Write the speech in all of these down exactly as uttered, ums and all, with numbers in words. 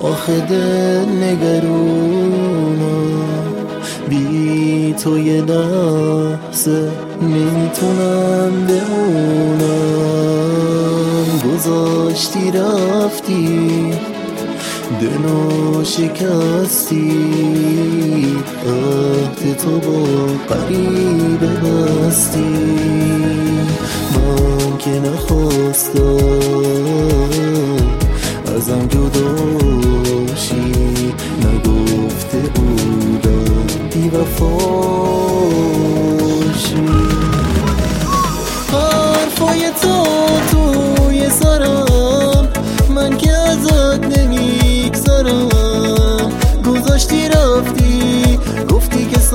آخه دل نگرونم، بی تو یه لحظه نمیتونم بمونم. گذاشتی رفتی دلو شکستی، عهد تو با غریبه بستی. من که نخواستم ازم جداشی، نگفته بودم بی وفاشی. حرفای تو توی سرم، من که ازت نمیگذرم. گذاشتی رفتی گفتی که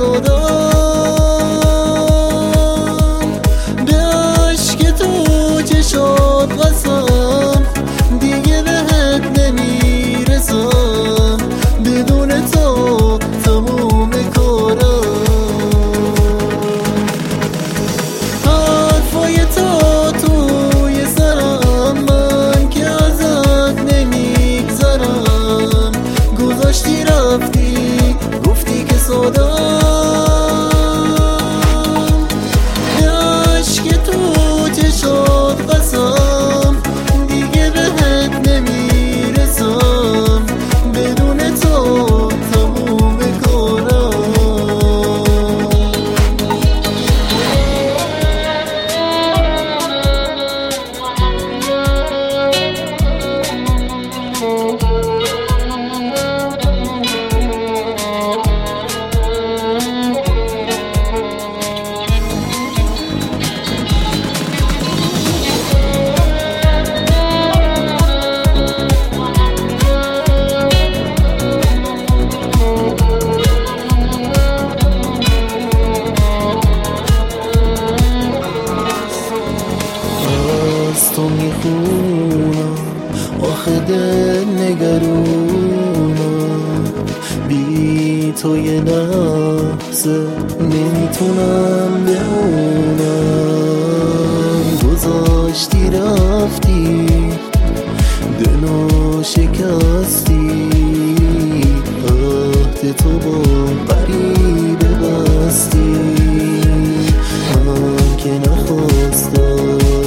سادم، به عشق تو چشات قسم دیگه بهت نمیرسم. بدون تو تموم کارم. حرفای تو توی سرم، من که ازت نمیگذرم. گذاشتی رفتی گفتی که سادم، به عشق تو چشات قسم دیگه بهت نمیرسم. بدون تو تموم کارم. از تو میخونم آخه دل نگرونم، بی تو یه لحظه نمیتونم بمونم. گذاشتی رفتی دلو شکستی، عهد تو با غریبه بستی. من که نخواستم